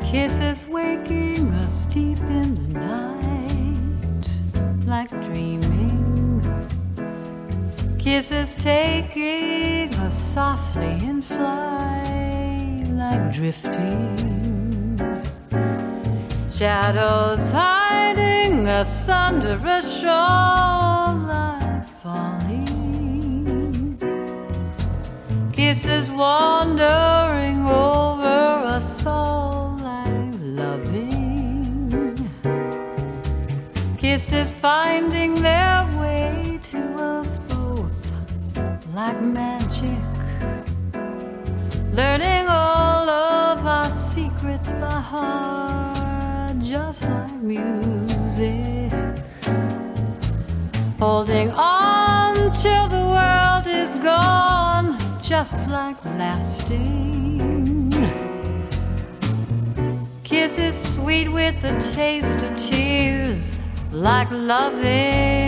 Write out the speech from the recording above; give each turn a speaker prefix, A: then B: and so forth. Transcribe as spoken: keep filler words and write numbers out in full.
A: Kisses waking us deep in the night, like dreaming. Kisses taking us softly in flight, like drifting. Shadows hiding us under a shawl, like falling. Kisses wandering over us all, like loving. Kisses finding their way to us both, like magic. Learning all of our secrets by heart, just like music. Holding on till the world is gone, just like lasting. Kisses sweet with the taste of tears, like loving.